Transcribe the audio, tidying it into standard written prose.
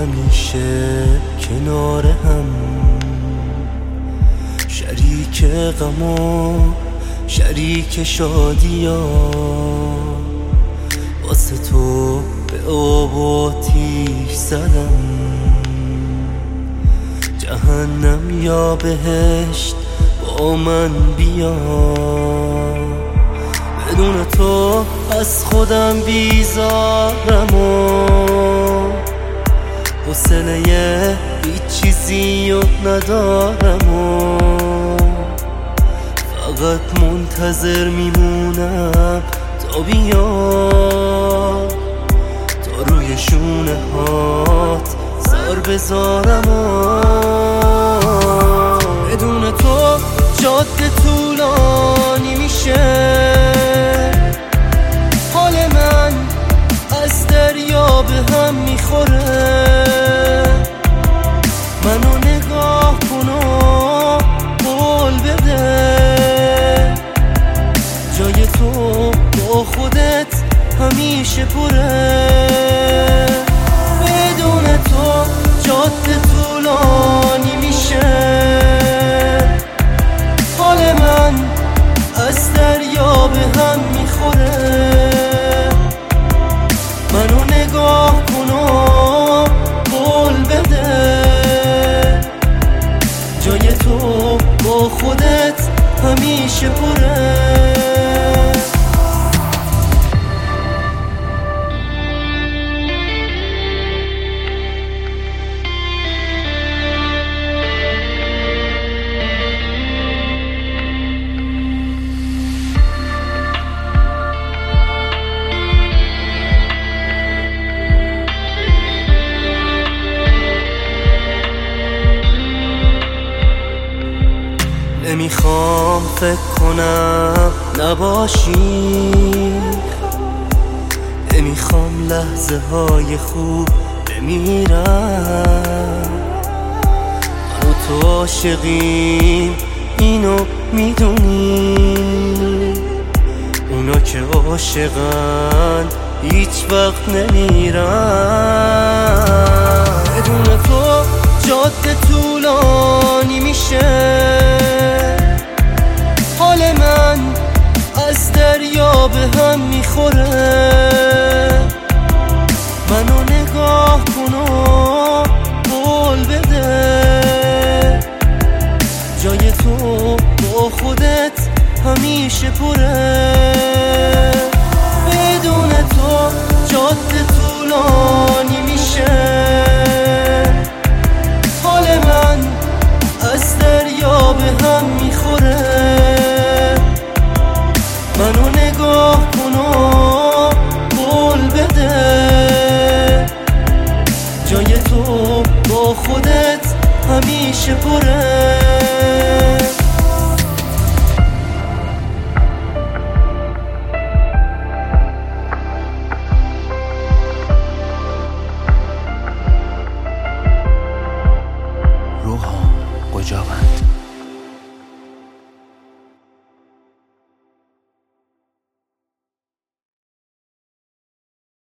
همیشه کنار هم، شریک غم و شریک شادیا، واسه تو به آب و آتیش زدم، جهنم یا بهشت با من بیا، بدون تو از خودم بیزارم و حوصله هیچ چیزی رو ندارم و فقط منتظر میمونم تا بیا، تا روی شونه هات زار بذارم و بدون تو جاده طولانی میشه، حال من از دریا به هم میخوره، منو نگاه کن و قول بده، جای تو با خودت همیشه پره، بدون تو جاده طولانی میشه، حال من از دریا به هم میخوره، منو نگاه کن و قول بده، جای تو با خودت همیشه پره. نمیخوام فکر کنم نباشی، نمیخوام لحظه های خوب بمیرم، من و تو عاشقیم اینو میدونی، اونا که عاشقن هیچ وقت نمیرن، بدون تو جاده طولانی میشه، حال من از دریا به هم میخوره، منو نگاه کن و قول بده، جای تو با خودت همیشه پره،